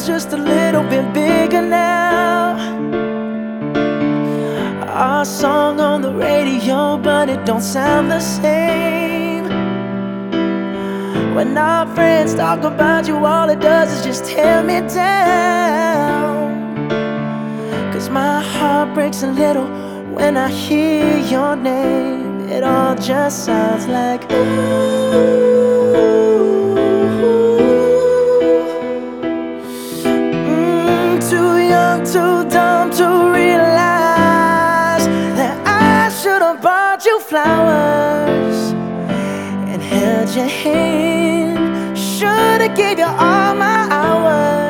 world's just a little bit bigger now. Our song on the radio, but it don't sound the same. When our friends talk about you, all it does is just tear me down. 'C's my heart breaks a little when I hear your name. It all just sounds like ooh. Too young, too dumb to realize that I should've bought you flowers and held your hand. Should've gave you all my